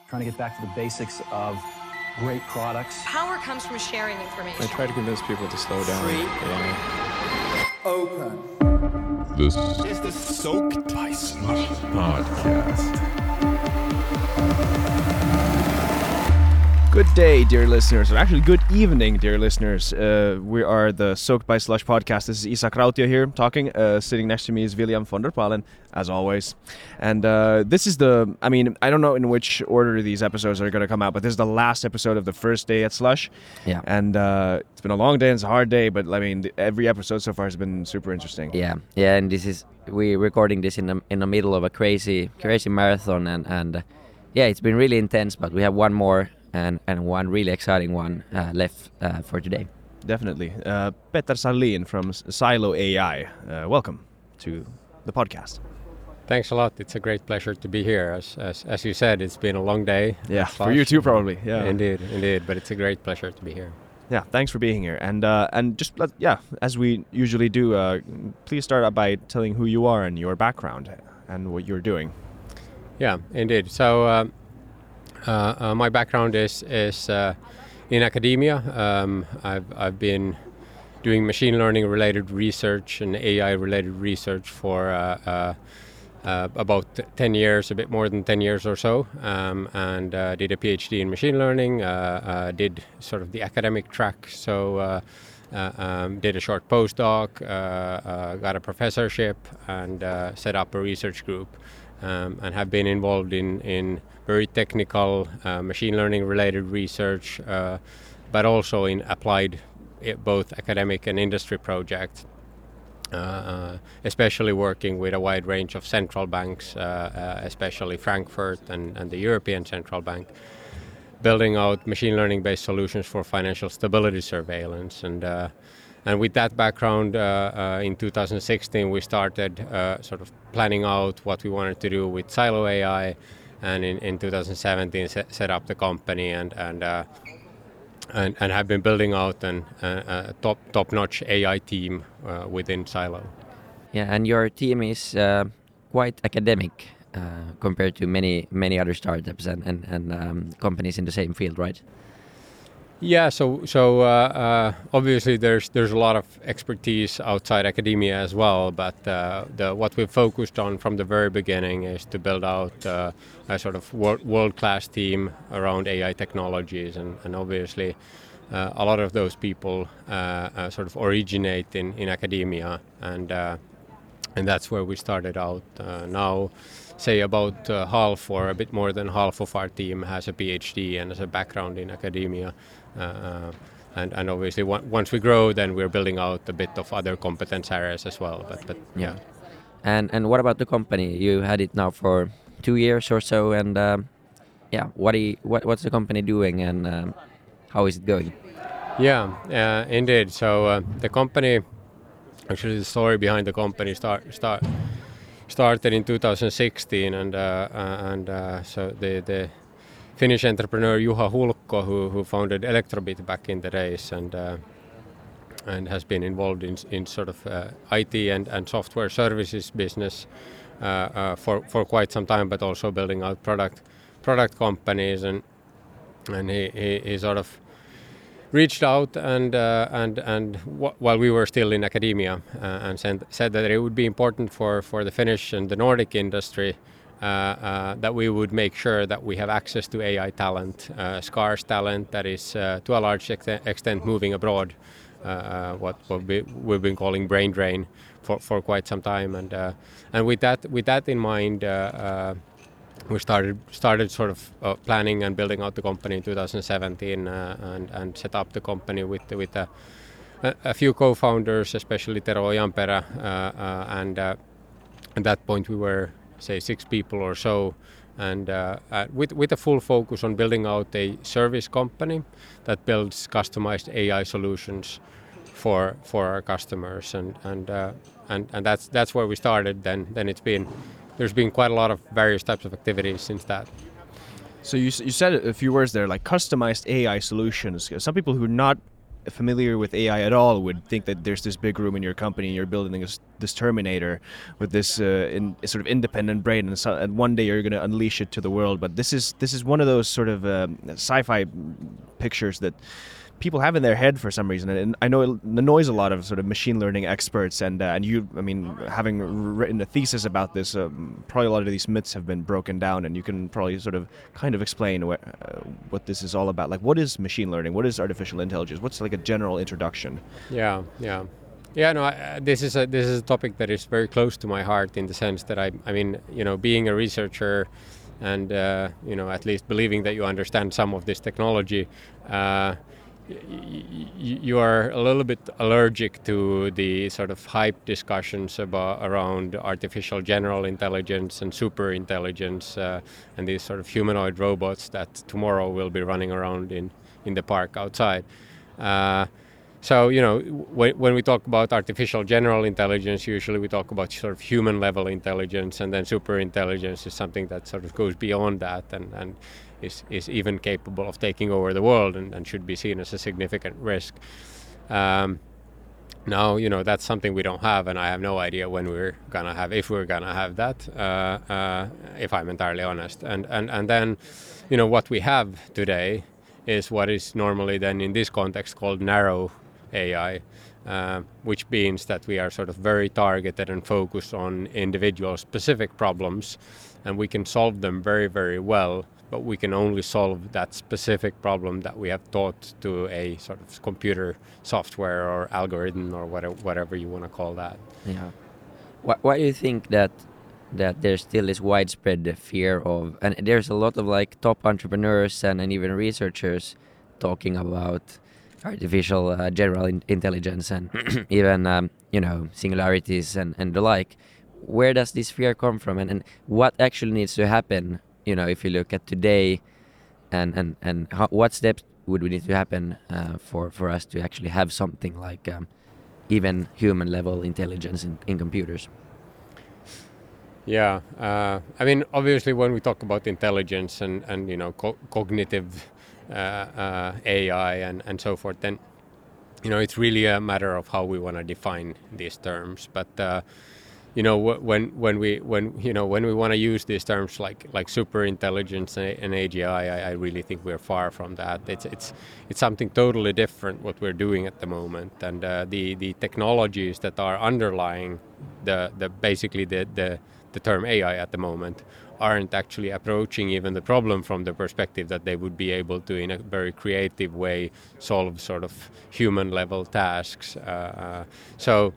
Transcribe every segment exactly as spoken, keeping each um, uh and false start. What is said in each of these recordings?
trying to get back to the basics of great products. Power comes from sharing information. I try to convince people to slow down. Free. Yeah. Open. This is the Soaked by Slush podcast. Good day, dear listeners, or actually good evening, dear listeners. Uh, we are the Soaked by Slush podcast. This is Isak Rautio here talking. Uh, sitting next to me is William von der Palen, as always. And uh, this is the, I mean, I don't know in which order these episodes are going to come out, but this is the last episode of the first day at Slush. Yeah. And uh, it's been a long day and it's a hard day, but I mean, every episode so far has been super interesting. Yeah, yeah, and this is, we're recording this in the, in the middle of a crazy, crazy marathon, and, and uh, yeah, it's been really intense, but we have one more and and one really exciting one uh, left uh, for today. Definitely. Uh, Petter Salin from Silo A I. Uh, welcome to the podcast. Thanks a lot. It's a great pleasure to be here. As as, as you said, it's been a long day. Yeah, for you too, probably. Yeah, indeed, indeed. But it's a great pleasure to be here. Yeah, thanks for being here. And uh, and just let, yeah, as we usually do, uh, please start out by telling who you are and your background and what you're doing. Yeah, indeed. So. Um, Uh, uh, my background is is uh, in academia. Um, I've I've been doing machine learning related research and A I related research for uh, uh, uh, about ten years, a bit more than ten years or so, um, and uh, did a PhD in machine learning. Uh, uh, did sort of the academic track, so uh, uh, um, did a short postdoc, uh, uh, got a professorship, and uh, set up a research group. Um, and have been involved in, in very technical uh, machine learning related research, uh, but also in applied uh, both academic and industry projects, uh, uh, especially working with a wide range of central banks, uh, uh, especially Frankfurt and, and the European Central Bank, building out machine learning based solutions for financial stability surveillance. And uh, And with that background, uh, uh, in two thousand sixteen, we started uh, sort of planning out what we wanted to do with Silo A I, and in, in two thousand seventeen set, set up the company and and, uh, and and have been building out an uh, a top top-notch A I team uh, within Silo. Yeah, and your team is uh, quite academic uh, compared to many many other startups and and, and um, companies in the same field, right? Yeah, so so uh, uh, obviously there's there's a lot of expertise outside academia as well, but uh, the what we've focused on from the very beginning is to build out uh, a sort of world, world-class team around A I technologies, and, and obviously uh, a lot of those people uh, uh, sort of originate in, in academia, and uh, and that's where we started out. Uh, now, say about uh, half or a bit more than half of our team has a PhD and has a background in academia. Uh, and, and obviously one, once we grow, then we're building out a bit of other competence areas as well. But, but yeah. And and what about the company? You had it now for two years or so, and um, yeah, what, you, what what's the company doing, and um, how is it going? Yeah, uh, indeed. So uh, the company, actually the story behind the company start start started in two thousand sixteen, and uh, uh, and uh, so the the Finnish entrepreneur Juha Hulkko, who who founded Electrobit back in the days, and uh, and has been involved in in sort of uh, I T and, and software services business uh, uh, for for quite some time, but also building out product product companies, and and he he, he sort of reached out and uh, and and w- while we were still in academia, uh, and said, said that it would be important for, for the Finnish and the Nordic industry uh, uh, that we would make sure that we have access to A I talent, uh, scarce talent that is uh, to a large extent, extent moving abroad, uh, what, what we, we've been calling brain drain for, for quite some time, and uh, and with that with that in mind. Uh, uh, We started started sort of uh, planning and building out the company in two thousand seventeen, uh, and and set up the company with with a, a few co-founders, especially Tero Ojanperä, uh, uh, and uh, at that point we were say six people or so, and uh, uh, with with a full focus on building out a service company that builds customized A I solutions for for our customers, and and uh, and and that's that's where we started. Then then it's been. There's been quite a lot of various types of activities since that. So you you said a few words there, like customized A I solutions. Some people who are not familiar with A I at all would think that there's this big room in your company and you're building this, this Terminator with this uh, in, sort of independent brain, and, so, and one day you're going to unleash it to the world. But this is this is one of those sort of um, sci-fi pictures that people have in their head for some reason, and I know it annoys a lot of sort of machine learning experts. And uh, and you, I mean, having written a thesis about this, um, probably a lot of these myths have been broken down, and you can probably sort of kind of explain what uh, what this is all about. Like, what is machine learning? What is artificial intelligence? What's like a general introduction? Yeah, yeah, yeah. No, I, this is a this is a topic that is very close to my heart in the sense that I, I mean, you know, being a researcher, and uh, you know, at least believing that you understand some of this technology. Uh, You are a little bit allergic to the sort of hype discussions about around artificial general intelligence and super intelligence uh, and these sort of humanoid robots that tomorrow will be running around in, in the park outside. Uh, so, you know, w- when we talk about artificial general intelligence, usually we talk about sort of human level intelligence, and then super intelligence is something that sort of goes beyond that and, and Is, is even capable of taking over the world and, and should be seen as a significant risk. Um, now, you know, that's something we don't have, and I have no idea when we're gonna have, if we're gonna have that, uh, uh, if I'm entirely honest. And, and, and then, you know, what we have today is what is normally then in this context called narrow A I, uh, which means that we are sort of very targeted and focused on individual specific problems, and we can solve them very, very well. But we can only solve that specific problem that we have taught to a sort of computer software or algorithm or whatever, whatever you want to call that. Yeah. Why, why do you think that that there still is widespread fear of, and there's a lot of like top entrepreneurs and, and even researchers talking about artificial uh, general in- intelligence and even um, you know, singularities and, and the like. Where does this fear come from, and, and what actually needs to happen? You know, if you look at today, and and and how, what steps would we need to happen uh, for for us to actually have something like um, even human level intelligence in, in computers? Yeah, uh, I mean, obviously, when we talk about intelligence and and you know co- cognitive uh, uh, A I and and so forth, then you know it's really a matter of how we want to define these terms, but. Uh, You know, when when we when you know when we want to use these terms like like super intelligence and A G I, I, I really think we're far from that. It's it's it's something totally different what we're doing at the moment, and uh, the the technologies that are underlying the the basically the the the term A I at the moment aren't actually approaching even the problem from the perspective that they would be able to, in a very creative way, solve sort of human level tasks. Uh, uh, so.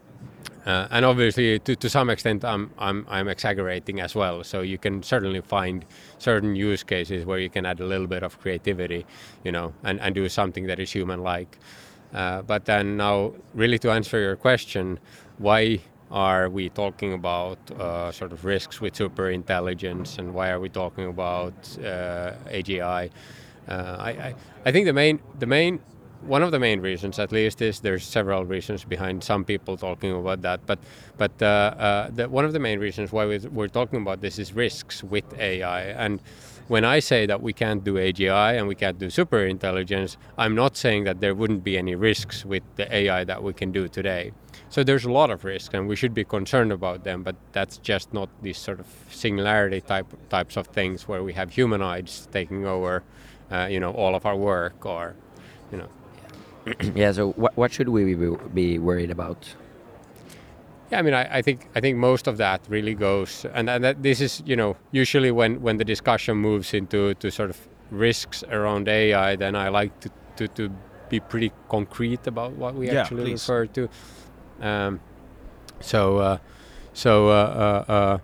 Uh, and obviously, to, to some extent, I'm, I'm I'm exaggerating as well. So you can certainly find certain use cases where you can add a little bit of creativity, you know, and, and do something that is human-like. Uh, but then now, really to answer your question, why are we talking about uh, sort of risks with super intelligence, and why are we talking about uh, A G I? Uh, I, I I think the main the main One of the main reasons, at least, is there's several reasons behind some people talking about that. But but uh, uh, the, one of the main reasons why we're talking about this is risks with A I. And when I say that we can't do A G I and we can't do super intelligence, I'm not saying that there wouldn't be any risks with the A I that we can do today. So there's a lot of risk, and we should be concerned about them. But that's just not these sort of singularity type types of things where we have humanoids taking over, uh, you know, all of our work, or you know. Yeah. So what what should we be, be worried about? Yeah, I mean, I, I think I think most of that really goes, and, and that this is, you know, usually when, when the discussion moves into to sort of risks around A I, then I like to, to, to be pretty concrete about what we yeah, actually please. refer to. Um, so uh, so uh, uh, uh,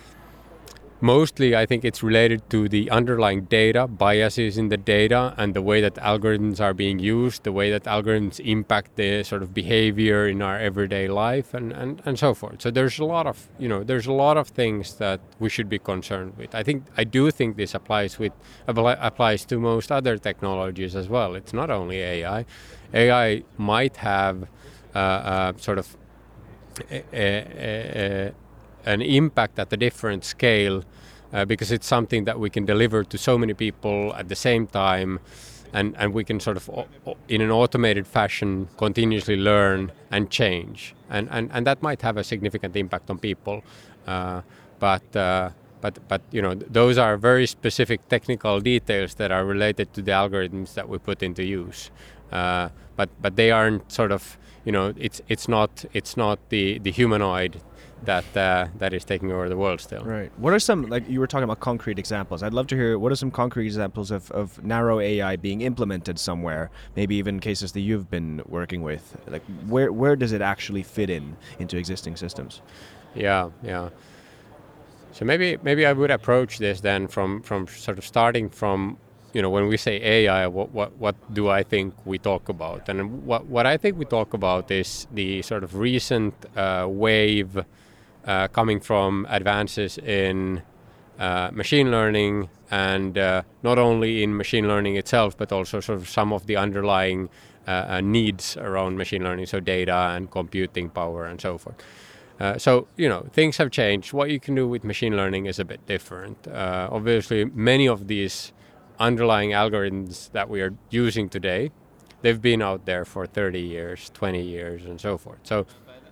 mostly I think it's related to the underlying data, biases in the data, and the way that algorithms are being used, the way that algorithms impact the sort of behavior in our everyday life, and, and, and so forth. So there's a lot of, you know, there's a lot of things that we should be concerned with. I think, I do think this applies with, applies to most other technologies as well. It's not only A I. A I might have uh, uh, sort of a, a, a, an impact at a different scale uh, because it's something that we can deliver to so many people at the same time, and and we can sort of o- o- in an automated fashion continuously learn and change, and and, and that might have a significant impact on people, uh, but. Uh, But, but you know, th- those are very specific technical details that are related to the algorithms that we put into use. Uh, but but they aren't sort of, you know, it's it's not it's not the, the humanoid that uh, that is taking over the world still. Right. What are some, like you were talking about concrete examples? I'd love to hear what are some concrete examples of, of narrow A I being implemented somewhere, maybe even cases that you've been working with. Like where where does it actually fit in into existing systems? Yeah, yeah. So maybe maybe I would approach this then from, from sort of starting from, you know, when we say A I, what what, what do I think we talk about? And what what I think we talk about is the sort of recent uh, wave uh, coming from advances in uh, machine learning, and uh, not only in machine learning itself, but also sort of some of the underlying uh, uh, needs around machine learning, so data and computing power and so forth. Uh, so, you know, things have changed. What you can do with machine learning is a bit different. Uh, obviously, many of these underlying algorithms that we are using today, they've been out there for thirty years, twenty years, and so forth. So,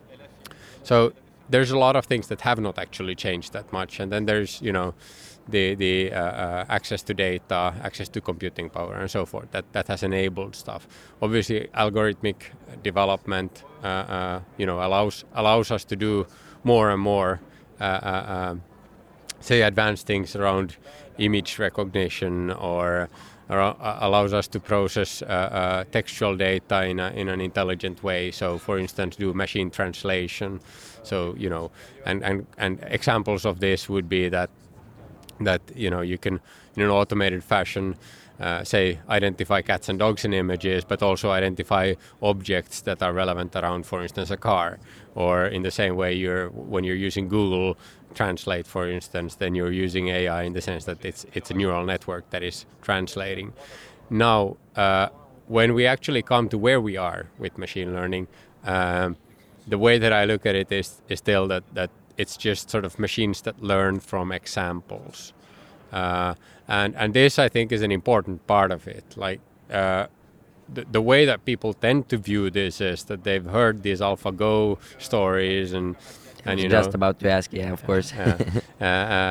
so there's a lot of things that have not actually changed that much. And then there's, you know, the the uh, uh, access to data, access to computing power, and so forth. That that has enabled stuff. Obviously, algorithmic development, uh, uh, you know, allows allows us to do more and more, uh, uh, um, say, advanced things around image recognition, or, or uh, allows us to process uh, uh, textual data in a, in an intelligent way. So, for instance, do machine translation. So, you know, and and and examples of this would be that. that you know you can in an automated fashion uh, say identify cats and dogs in images, but also identify objects that are relevant around, for instance, a car. Or in the same way, you're when you're using Google Translate, for instance, then you're using A I in the sense that it's it's a neural network that is translating. Now, uh, when we actually come to where we are with machine learning, um, the way that I look at it is is still that that it's just sort of machines that learn from examples. Uh, and, and this, I think, is an important part of it. Like uh, the, the way that people tend to view this is that they've heard these AlphaGo stories and, and you know, just know, about to ask, yeah, of course. uh, uh,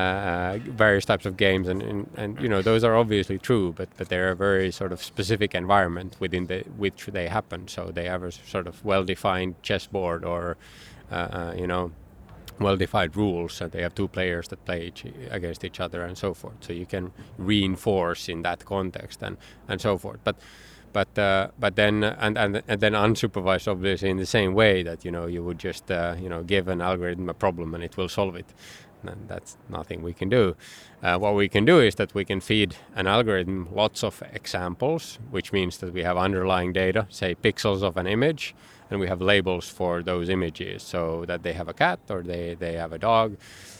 uh, various types of games, and, and, and you know, those are obviously true, but, but they're a very sort of specific environment within the which they happen. So they have a sort of well-defined chessboard, or uh, uh, you know, well-defined rules, and they have two players that play each, against each other and so forth. So you can reinforce in that context and, and so forth. But but uh, but then and, and and then unsupervised, obviously, in the same way that you know you would just uh, you know give an algorithm a problem and it will solve it. And that's nothing we can do. Uh, what we can do is that we can feed an algorithm lots of examples, which means that we have underlying data, say pixels of an image, and we have labels for those images, so that they have a cat or they, they have a dog.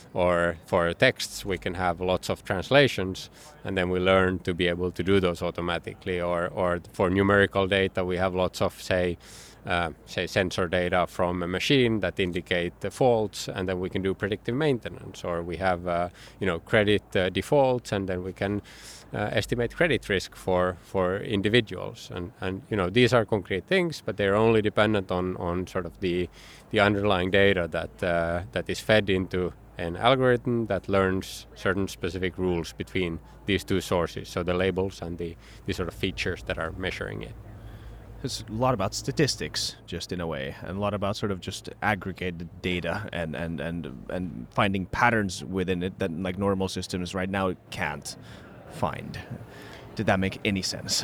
Or for texts, we can have lots of translations, and then we learn to be able to do those automatically. Or, or for numerical data, we have lots of, say, uh, say sensor data from a machine that indicate the faults, and then we can do predictive maintenance. Or we have, uh, you know, credit uh, defaults, and then we can uh, estimate credit risk for for individuals. And and you know, these are concrete things, but they're only dependent on on sort of the the underlying data that uh, that is fed into an algorithm that learns certain specific rules between these two sources, so the labels and the, the sort of features that are measuring it. It's a lot about statistics, just in a way, and a lot about sort of just aggregated data and, and, and, and finding patterns within it that like normal systems right now can't find. Did that make any sense?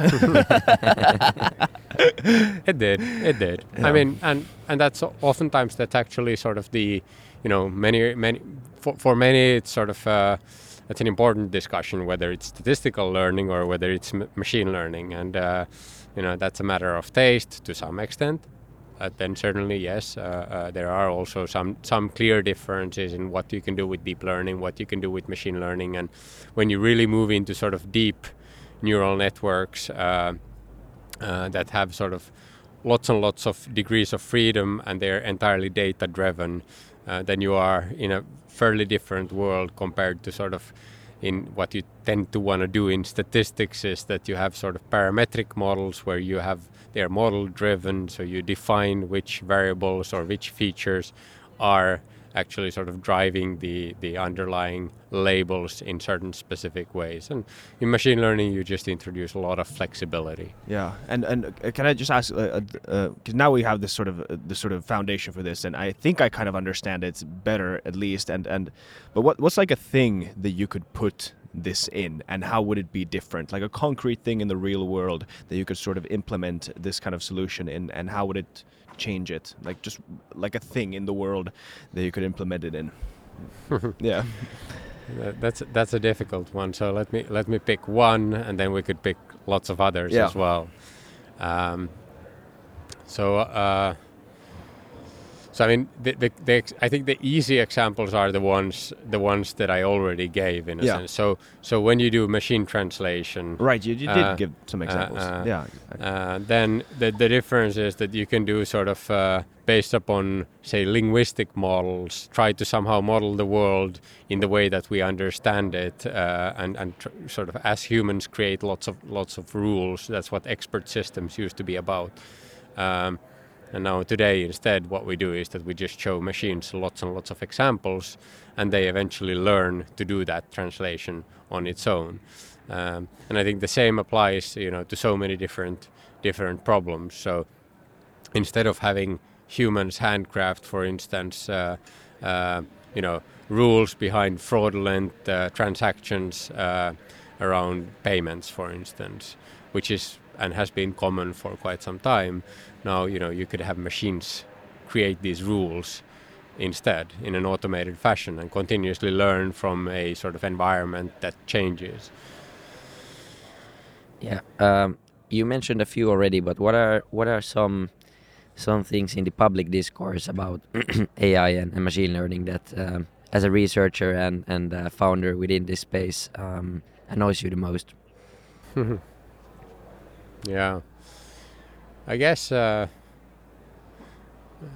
It did. It did. Yeah. I mean, and and that's oftentimes that's actually sort of the, you know, many many for for many it's sort of uh, it's an important discussion whether it's statistical learning or whether it's m- machine learning, and uh, you know, that's a matter of taste to some extent. Uh, then certainly yes, uh, uh, there are also some some clear differences in what you can do with deep learning, what you can do with machine learning, and when you really move into sort of deep neural networks uh, uh, that have sort of lots and lots of degrees of freedom and they're entirely data driven, uh, then you are in a fairly different world compared to sort of, in what you tend to want to do in statistics is that you have sort of parametric models where you have they're model driven, so you define which variables or which features are actually sort of driving the, the underlying labels in certain specific ways. And in machine learning, you just introduce a lot of flexibility. Yeah, and and uh, can I just ask? Because uh, uh, now we have this sort of uh, this sort of foundation for this, and I think I kind of understand it better at least. And and but what what's like a thing that you could put this in, and how would it be different? Like a concrete thing in the real world that you could sort of implement this kind of solution in, and how would it change it? Like just like a thing in the world that you could implement it in. Yeah. That, that's that's a difficult one. So let me let me pick one, and then we could pick lots of others yeah. as well. Um, so uh, so I mean, the, the, the ex- I think the easy examples are the ones the ones that I already gave in a yeah. sense. So so when you do machine translation, right? You, you did uh, give some examples. Uh, uh, yeah. Uh, then the the difference is that you can do sort of uh, based upon say linguistic models, try to somehow model the world in the way that we understand it, uh, and and tr- sort of as humans create lots of lots of rules. That's what expert systems used to be about. Um, And now today, instead, what we do is that we just show machines lots and lots of examples, and they eventually learn to do that translation on its own. Um, and I think the same applies, you know, to so many different different problems. So instead of having humans handcraft, for instance, uh, uh, you know, rules behind fraudulent uh, transactions uh, around payments, for instance, which is and has been common for quite some time. Now, you know, you could have machines create these rules instead in an automated fashion and continuously learn from a sort of environment that changes. Yeah, um, you mentioned a few already, but what are what are some some things in the public discourse about A I and, and machine learning that, um, as a researcher and and uh, founder within this space, um, annoys you the most? Yeah, I guess. Uh, uh,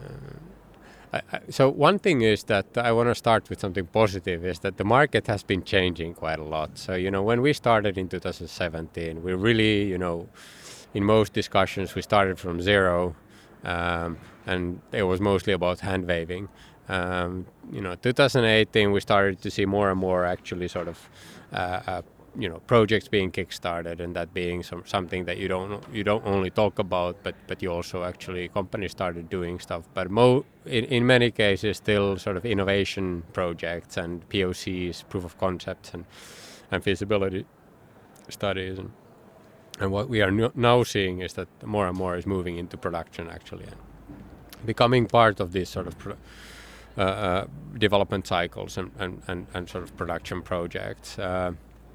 I, I, so one thing is that I want to start with something positive. Is that the market has been changing quite a lot. So you know, when we started in two thousand seventeen, we really, you know, in most discussions we started from zero, um, and it was mostly about hand waving. Um, you know, two thousand eighteen we started to see more and more actually sort of. Uh, uh, you know, projects being kickstarted, and that being some something that you don't you don't only talk about, but but you also actually companies started doing stuff. But mo in, in many cases still sort of innovation projects and P O Cs, proof of concepts, and and feasibility studies. And and what we are no, now seeing is that more and more is moving into production actually, and becoming part of these sort of pro, uh, uh, development cycles and, and and and sort of production projects. Uh,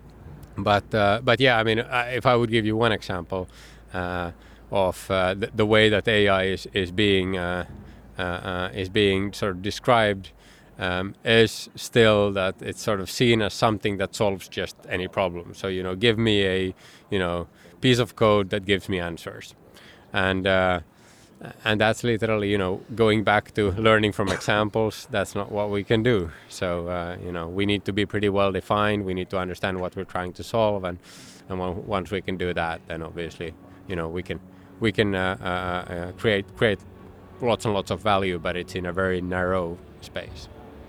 But uh, but yeah, I mean, uh, if I would give you one example uh, of uh, the, the way that A I is is being uh, uh, uh, is being sort of described, um, is still that it's sort of seen as something that solves just any problem. So you know, give me a you know piece of code that gives me answers, and uh, and that's literally you know going back to learning from examples. That's not what we can do. So uh, you know we need to be pretty well defined. We need to understand what we're trying to solve, and and once we can do that, then obviously you know we can we can uh, uh, uh, create create lots and lots of value, but it's in a very narrow space.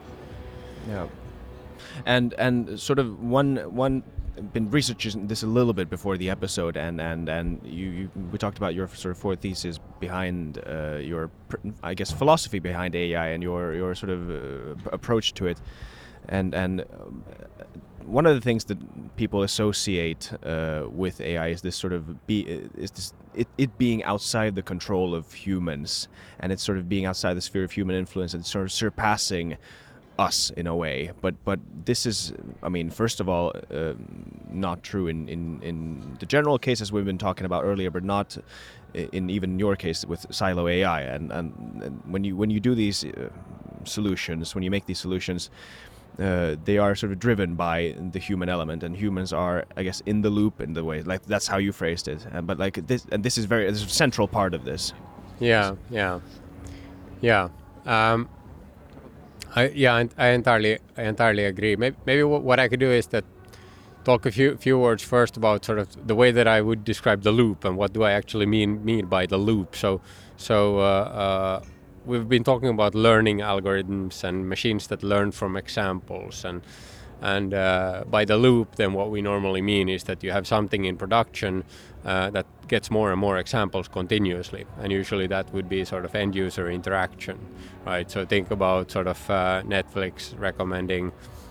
Yeah, and and sort of one one. Been researching this a little bit before the episode, and and and you, you we talked about your sort of four theses behind uh, your I guess philosophy behind A I and your your sort of uh, approach to it, and and um, one of the things that people associate uh, with A I is this sort of be is this it, it being outside the control of humans, and it's sort of being outside the sphere of human influence and sort of surpassing us in a way, but but this is, I mean, first of all, uh, not true in, in, in the general cases we've been talking about earlier, but not in even your case with Silo A I. And, and, and when you when you do these uh, solutions, when you make these solutions, uh, they are sort of driven by the human element, and humans are, I guess, in the loop in the way, like that's how you phrased it. And, but like this, and this is very, this is a central part of this. Yeah, yeah, yeah. Um, I, yeah, I entirely, I entirely agree. Maybe, maybe what I could do is that talk a few few words first about sort of the way that I would describe the loop and what do I actually mean mean by the loop. So so uh, uh, we've been talking about learning algorithms and machines that learn from examples, and and uh, by the loop, then what we normally mean is that you have something in production uh, that gets more and more examples continuously, and usually that would be sort of end user interaction, right? So think about sort of uh, Netflix recommending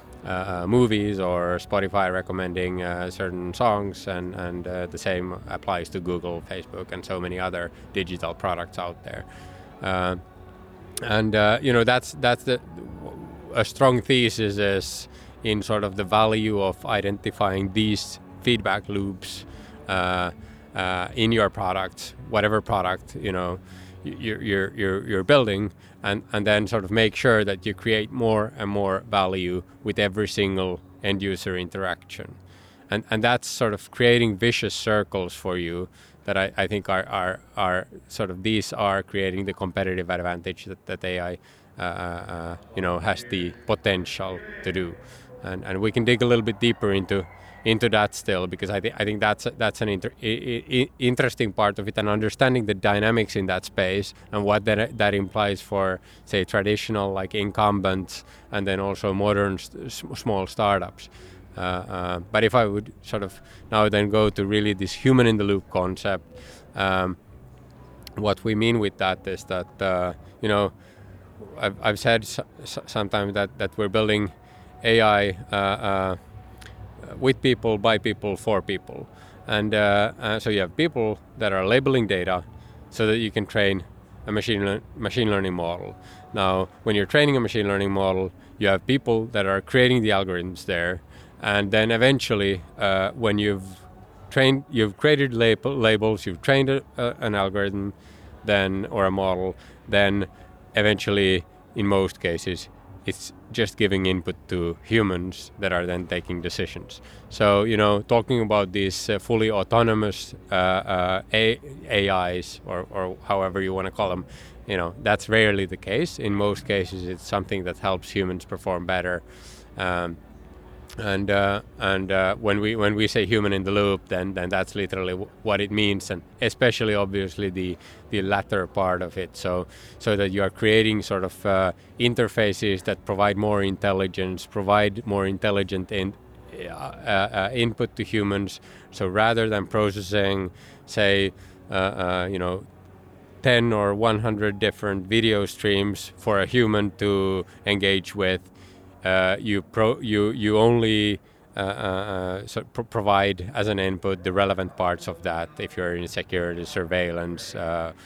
uh, movies or Spotify recommending uh, certain songs, and and uh, the same applies to Google, Facebook, and so many other digital products out there. Uh, and uh, you know that's that's the a strong thesis is in sort of the value of identifying these feedback loops uh, uh, in your product, whatever product you know you're you're you're, you're building, and, and then sort of make sure that you create more and more value with every single end user interaction, and and that's sort of creating vicious circles for you that I, I think are, are are sort of these are creating the competitive advantage that, that A I uh, uh, you know has the potential to do. And, and we can dig a little bit deeper into into that still, because I think I think that's that's an inter- I- I- interesting part of it, and understanding the dynamics in that space and what that that implies for, say, traditional like incumbents, and then also modern st- small startups. Uh, uh, but if I would sort of now then go to really this human in the loop concept, um, what we mean with that is that uh, you know I've I've said so, so sometimes that that we're building A I uh, uh, with people, by people, for people. And uh, uh, so you have people that are labeling data so that you can train a machine, le- machine learning model. Now, when you're training a machine learning model, you have people that are creating the algorithms there. And then eventually, uh, when you've trained, you've created label, labels, you've trained a, a, an algorithm then, or a model, then eventually, in most cases, it's just giving input to humans that are then taking decisions. So, you know, talking about these uh, fully autonomous uh, uh, A- AIs, or, or however you want to call them, you know, that's rarely the case. In most cases, it's something that helps humans perform better. Um, and uh, and uh, when we when we say human in the loop, then then that's literally w- what it means, and especially obviously the the latter part of it. So so that you are creating sort of uh, interfaces that provide more intelligence, provide more intelligent in, uh, uh, input to humans. So rather than processing, say, uh, uh, you know, ten or one hundred different video streams for a human to engage with, Uh, you pro you you only uh, uh, so pro- provide as an input the relevant parts of that. If you're in security surveillance, uh,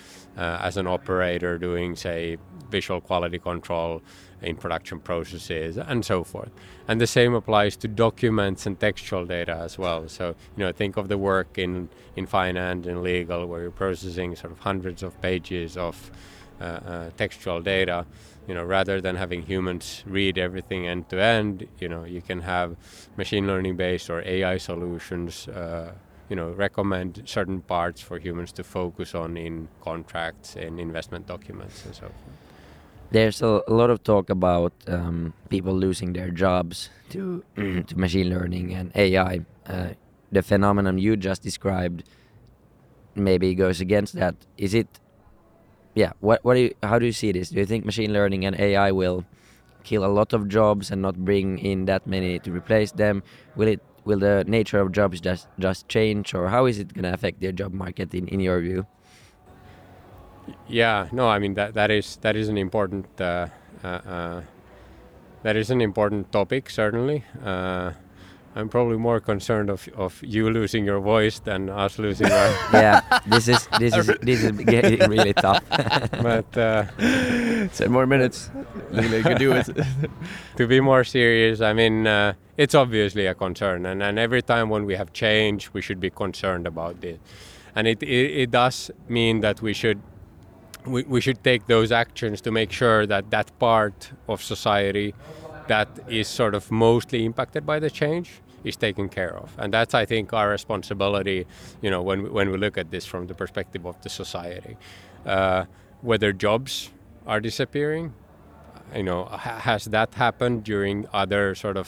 uh, as an operator doing, say, visual quality control in production processes, and so forth. And the same applies to documents and textual data as well. So, you know, think of the work in in finance and legal, where you're processing sort of hundreds of pages of uh, uh, textual data. You know, rather than having humans read everything end to end, you know, you can have machine learning based or A I solutions, uh, you know, recommend certain parts for humans to focus on in contracts, in investment documents, and so forth. There's a, a lot of talk about um, people losing their jobs to to machine learning and A I. Uh, the phenomenon you just described maybe goes against that. Is it? Yeah. What? What? Do you, how do you see this? Do you think machine learning and A I will kill a lot of jobs and not bring in that many to replace them? Will it? Will the nature of jobs just just change, or how is it going to affect the job market in, in your view? Yeah. No. I mean that that is that is an important uh, uh, uh, that is an important topic, certainly. Uh, I'm probably more concerned of, of you losing your voice than us losing our. Yeah, this is this is this is getting really tough. But uh, ten more minutes. You can do it. To be more serious, I mean, uh, it's obviously a concern, and, and every time when we have change, we should be concerned about it. And it it, it does mean that we should we, we should take those actions to make sure that that part of society that is sort of mostly impacted by the change is taken care of. And that's, I think, our responsibility, you know, when we, when we look at this from the perspective of the society. Uh, whether jobs are disappearing, you know, ha- has that happened during other sort of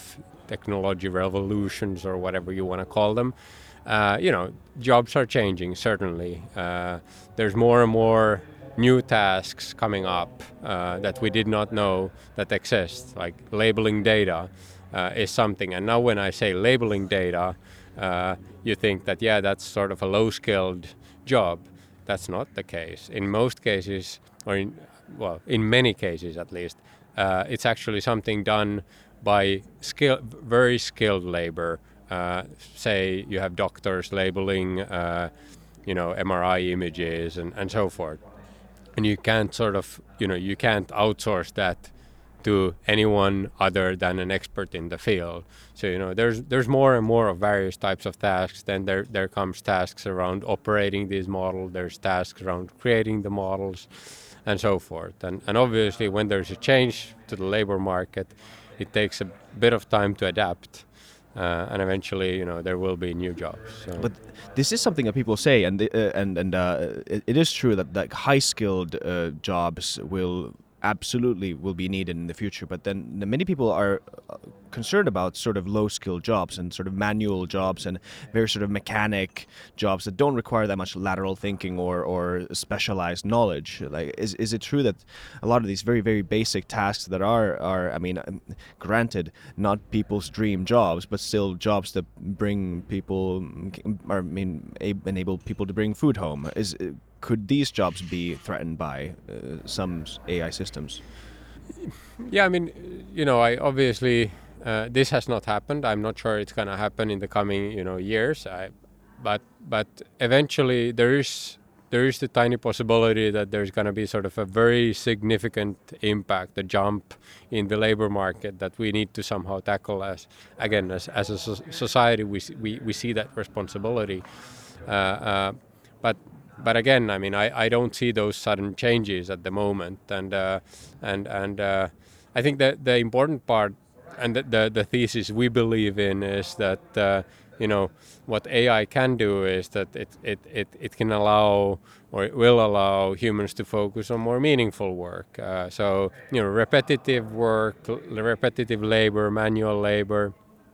technology revolutions or whatever you want to call them, uh, you know, jobs are changing, certainly. Uh, there's more and more new tasks coming up uh, that we did not know that exist, like labeling data uh, is something. And now when I say labeling data, uh, you think that, yeah, that's sort of a low-skilled job. That's not the case. In most cases, or in, well, in many cases at least, uh, it's actually something done by skill, very skilled labor. Uh, say you have doctors labeling, uh, you know, M R I images and, and so forth. And you can't sort of, you know, you can't outsource that to anyone other than an expert in the field. So, you know, there's there's more and more of various types of tasks. Then there there comes tasks around operating these models. There's tasks around creating the models and so forth. And, and obviously when there's a change to the labor market, it takes a bit of time to adapt. Uh, and eventually, you know, there will be new jobs. So. But this is something that people say, and the, uh, and and uh, it, it is true that like high-skilled uh, jobs will absolutely will be needed in the future. But then many people are concerned about sort of low-skilled jobs and sort of manual jobs and very sort of mechanic jobs that don't require that much lateral thinking or or specialized knowledge. Like, is is it true that a lot of these very very basic tasks that are are I mean, granted, not people's dream jobs, but still jobs that bring people, or I mean, enable people to bring food home, is could these jobs be threatened by uh, some A I systems? Yeah, I mean, you know, I obviously uh, this has not happened. I'm not sure it's going to happen in the coming, you know, years. I, but but eventually there is there is the tiny possibility that there's going to be sort of a very significant impact, a jump in the labor market that we need to somehow tackle. As again, as as a society, we we we see that responsibility. Uh, uh, but. But again, I mean, I, I don't see those sudden changes at the moment, and uh, and and uh, I think that the important part and the, the the thesis we believe in is that uh, you know what A I can do is that it it, it it can allow or it will allow humans to focus on more meaningful work. Uh, so you know, repetitive work, repetitive labor, manual labor.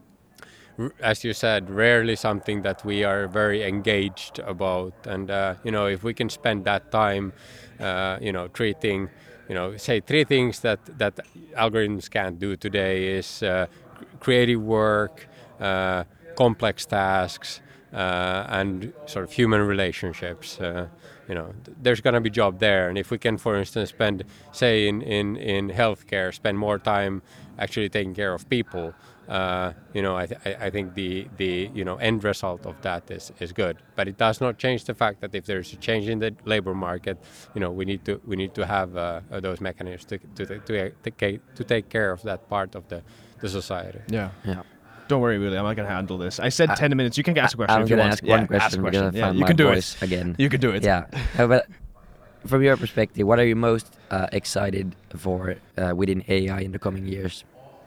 As you said, rarely something that we are very engaged about, and uh, you know, if we can spend that time, uh, you know, treating, you know, say three things that that algorithms can't do today is uh, creative work, uh, complex tasks, uh, and sort of human relationships. Uh, you know, th- there's going to be job there, and if we can, for instance, spend, say, in in in healthcare, spend more time actually taking care of people. Uh, you know, I, th- I think the, the you know end result of that is, is good, but it does not change the fact that if there's a change in the labor market, you know, we need to we need to have uh, those mechanisms to to to, to to take care of that part of the, the society. Yeah. Yeah. Don't worry, William. I can handle this. I said I, ten minutes. You can ask a question I'm if you gonna want. ask yeah, one question. Ask a question. Yeah, you can do it again. You can do it. Yeah. uh, but from your perspective, what are you most uh, excited for uh, within A I in the coming years?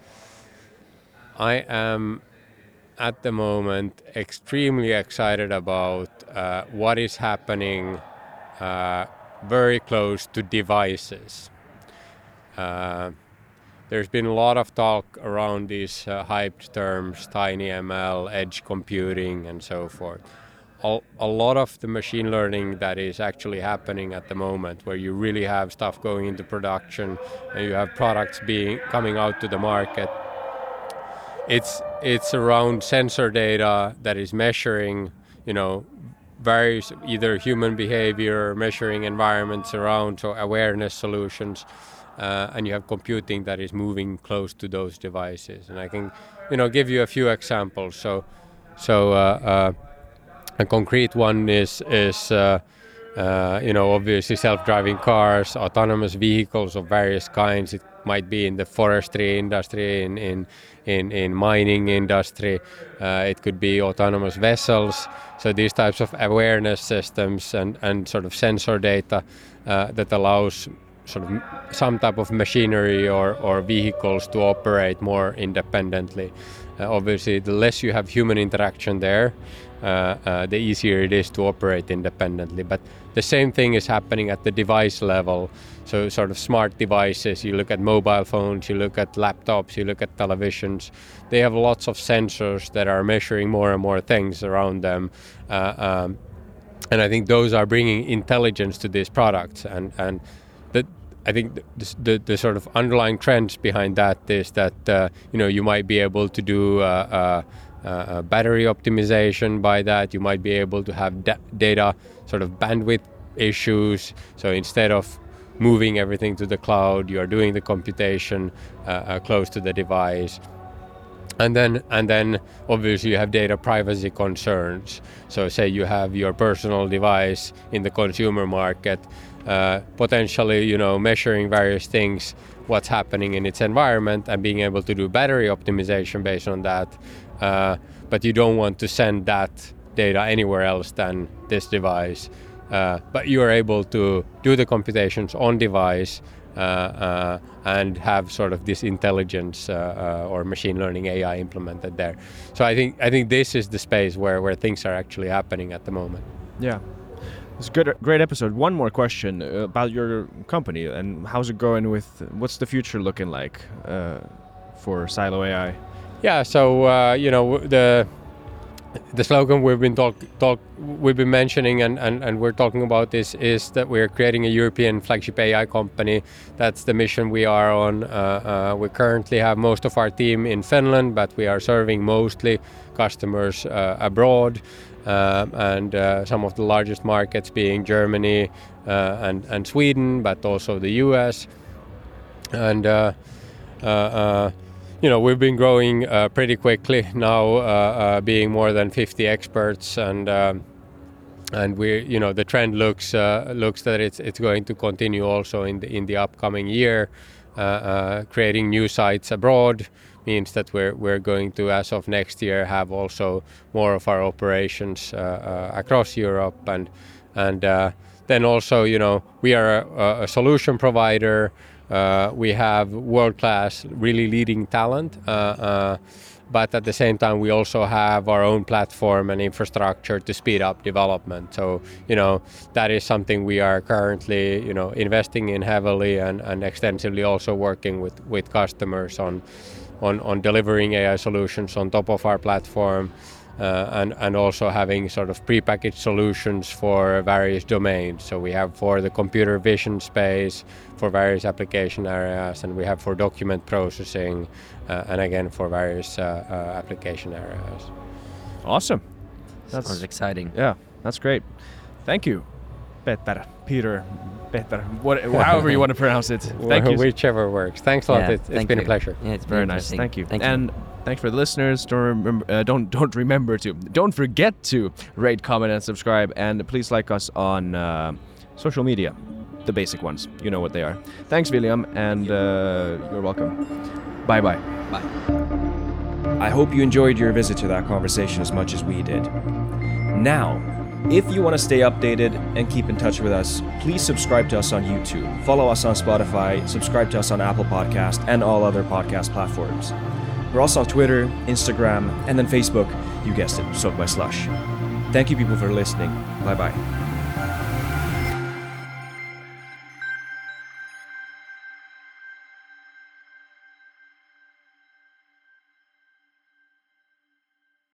I am at the moment extremely excited about uh, what is happening uh, very close to devices. Uh, there's been a lot of talk around these uh, hyped terms, TinyML, edge computing, and so forth. A, a lot of the machine learning that is actually happening at the moment, where you really have stuff going into production and you have products being coming out to the market, It's it's around sensor data that is measuring, you know, various either human behavior, measuring environments around, so awareness solutions, uh, and you have computing that is moving close to those devices. And I can, you know, give you a few examples. So, so uh, uh, a concrete one is is uh, uh, you know, obviously self-driving cars, autonomous vehicles of various kinds. It might be in the forestry industry, in in in, in mining industry. Uh, it could be autonomous vessels. So these types of awareness systems and, and sort of sensor data uh, that allows sort of some type of machinery or, or vehicles to operate more independently. Uh, obviously, the less you have human interaction there, uh, uh, the easier it is to operate independently. But the same thing is happening at the device level. So sort of smart devices, you look at mobile phones, you look at laptops, you look at televisions, they have lots of sensors that are measuring more and more things around them. Uh, um, and I think those are bringing intelligence to these products. And, and the, I think the, the, the sort of underlying trends behind that is that, uh, you know, you might be able to do uh, uh, uh, battery optimization by that. You might be able to have da- data sort of bandwidth issues. So instead of moving everything to the cloud, you are doing the computation uh, uh, close to the device. And then, and then, obviously, you have data privacy concerns. So, say you have your personal device in the consumer market, uh, potentially, you know, measuring various things, what's happening in its environment, and being able to do battery optimization based on that. Uh, but you don't want to send that data anywhere else than this device. Uh, but you are able to do the computations on device uh, uh, and have sort of this intelligence uh, uh, or machine learning A I implemented there. So I think I think this is the space where, where things are actually happening at the moment. Yeah, it's a good, great episode. One more question about your company and how's it going with, what's the future looking like uh, for Silo A I? Yeah, so uh, you know the. The slogan we've been talk, talk we've been mentioning and, and, and we're talking about this is that we're creating a European flagship A I company. That's the mission we are on. Uh, uh, we currently have most of our team in Finland, but we are serving mostly customers uh, abroad, uh, and uh, some of the largest markets being Germany uh, and and Sweden, but also the U S. And uh, uh, uh, You know, we've been growing uh, pretty quickly now, uh, uh, being more than fifty experts, and um, and we, you know, the trend looks uh, looks that it's it's going to continue also in the in the upcoming year. Uh, uh, creating new sites abroad means that we're we're going to, as of next year, have also more of our operations uh, uh, across Europe, and and uh, then also, you know, we are a, a solution provider. Uh, we have world-class, really leading talent, uh, uh, but at the same time, we also have our own platform and infrastructure to speed up development. So, you know, that is something we are currently, you know, investing in heavily and, and extensively, also working with, with customers on, on, on delivering A I solutions on top of our platform. Uh, and, and also having sort of prepackaged solutions for various domains. So we have for the computer vision space, for various application areas, and we have for document processing, uh, and again for various uh, uh, application areas. Awesome. That sounds exciting. Yeah, that's great. Thank you, Peter, Peter, Peter, what, however you want to pronounce it. Thank you. Whichever works. Thanks a lot. Yeah, it's it's been you. a pleasure. Yeah, it's very nice. Thank you. Thank and you. Thanks for the listeners. Don't remember, uh, don't don't remember to don't forget to rate, comment, and subscribe. And please like us on uh, social media, the basic ones. You know what they are. Thanks, William, and uh, you're welcome. Bye bye. Bye. I hope you enjoyed your visit to that conversation as much as we did. Now, if you want to stay updated and keep in touch with us, please subscribe to us on YouTube, follow us on Spotify, subscribe to us on Apple Podcast and all other podcast platforms. We're also on Twitter, Instagram, and then Facebook. You guessed it, Soaked by Slush. Thank you, people, for listening. Bye-bye.